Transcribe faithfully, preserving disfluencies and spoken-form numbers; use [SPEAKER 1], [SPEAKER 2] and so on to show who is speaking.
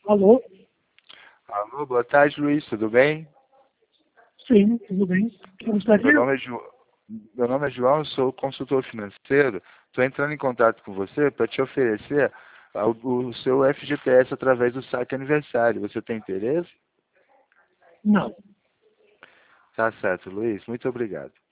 [SPEAKER 1] Alô?
[SPEAKER 2] Alô, boa tarde, Luiz, tudo bem?
[SPEAKER 1] Sim, tudo bem. Quem gostaria?
[SPEAKER 2] Meu nome é, Ju... Meu nome é João, sou consultor financeiro. Estou entrando em contato com você para te oferecer o o seu F G T S através do saque aniversário. Você tem interesse?
[SPEAKER 1] Não.
[SPEAKER 2] Tá certo, Luiz. Muito obrigado.